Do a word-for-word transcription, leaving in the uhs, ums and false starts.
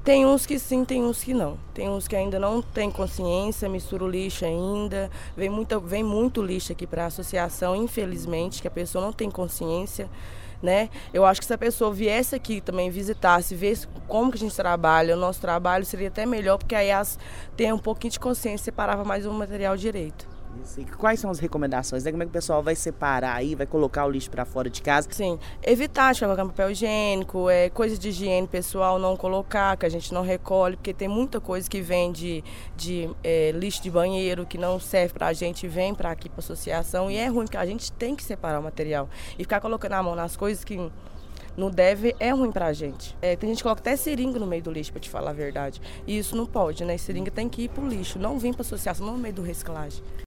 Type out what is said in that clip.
Tem uns que sim, tem uns que não. Tem uns que ainda não têm consciência, mistura o lixo ainda. Vem, muita, vem muito lixo aqui para a associação, infelizmente, que a pessoa não tem consciência, né? Eu acho que se a pessoa viesse aqui também, visitasse, visse como que a gente trabalha, o nosso trabalho seria até melhor, porque aí as tem um pouquinho de consciência e separava mais o material direito. Isso. E quais são as recomendações, né? Como é que o pessoal vai separar aí, vai colocar o lixo para fora de casa? Sim, evitar de colocar papel higiênico, é, coisas de higiene pessoal não colocar, que a gente não recolhe, porque tem muita coisa que vem de, de é, lixo de banheiro, que não serve para a gente, vem para aqui para a associação, e é ruim, porque a gente tem que separar o material. E ficar colocando a mão nas coisas que não deve, é ruim pra gente. É, tem gente que coloca até seringa no meio do lixo, pra te falar a verdade. E isso não pode, né? Seringa tem que ir pro lixo, não vir pra associação, não no meio do reciclagem.